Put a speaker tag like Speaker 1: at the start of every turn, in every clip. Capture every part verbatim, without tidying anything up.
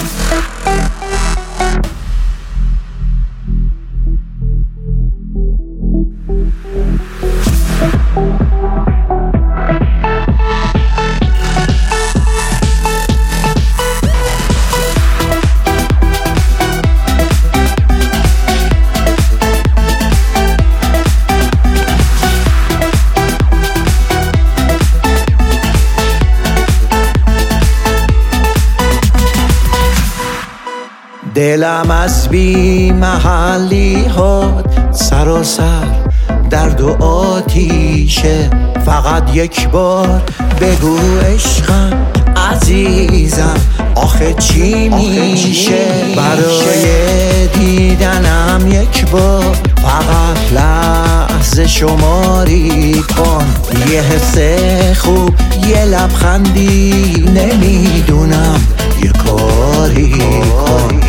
Speaker 1: دلم از بی محلی هات سراسر درد و آتیشه. فقط یک بار بگو عشقم عزیزم آخه چی میشه؟ برای دیدنم یک بار فقط لحظه شماری کن. یه حس خوب یه لبخندی نمیدونم یه کاری کن.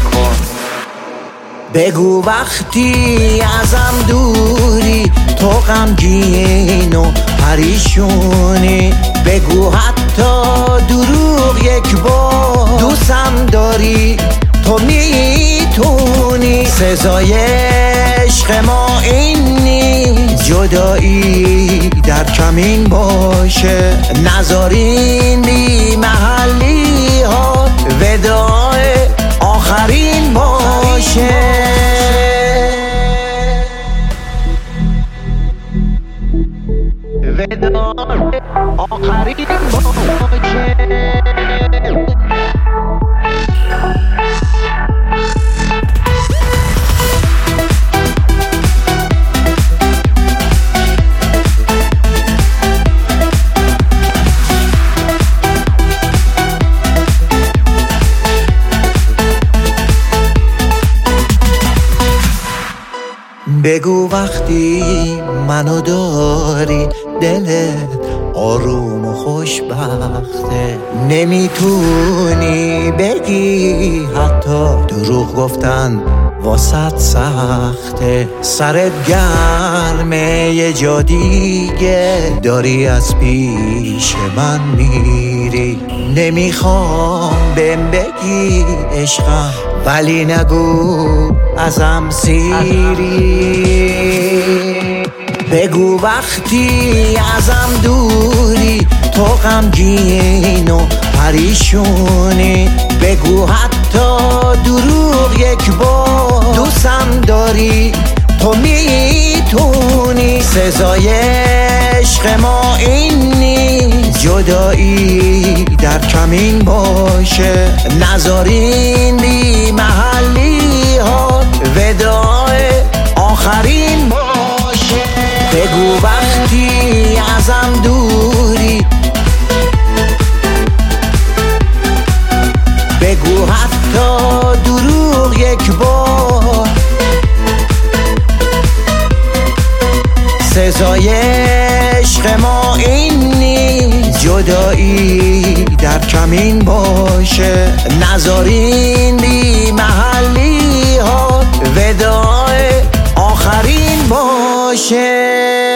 Speaker 1: بگو وقتی ازم دوری تو غمگین و پریشونی. بگو حتی دروغ یک بار دوستم داری تو میتونی. سزای عشق ما این نیست جدایی در کمین باشه. نذارین بی محلی ها وداع آخرین باشه. وداع آخرین باشه. بگو وقتی منو داری دلت آروم و خوشبخته. نمیتونی بگی حتی دروغ گفتن واسط سخته. سرت گرمه یه جا دیگه داری از پیش من میری. نمیخوام بهم بگی عشقم ولی نگو ازم سیری. بگو وقتی ازم دوری تو غمگین و پریشونی. بگو حتی دروغ یک بار دوستم داری تو میتونی. سزای عشق ما این نیست جدایی در کمین باشه. نذارین بی محلی ها وداع آخرین باشه. بگو وقتی ازم دوری بگو حتی دروغ یک بار. سزای عشق ما این نیست جدایی در کمین باشه. نذارین بی محلی ها وداع آخرین باشه.